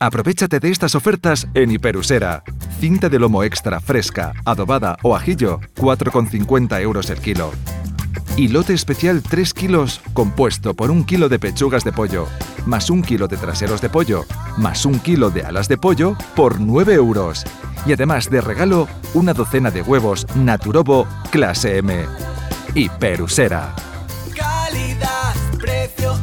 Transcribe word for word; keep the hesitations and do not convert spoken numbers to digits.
Aprovéchate de estas ofertas en Hiperusera. Cinta de lomo extra fresca, adobada o ajillo, cuatro con cincuenta euros el kilo. Y lote especial tres kilos compuesto por un kilo de pechugas de pollo, más un kilo de traseros de pollo, más un kilo de alas de pollo por nueve euros. Y además de regalo, una docena de huevos Naturobo clase M. Hiperusera. Calidad, precio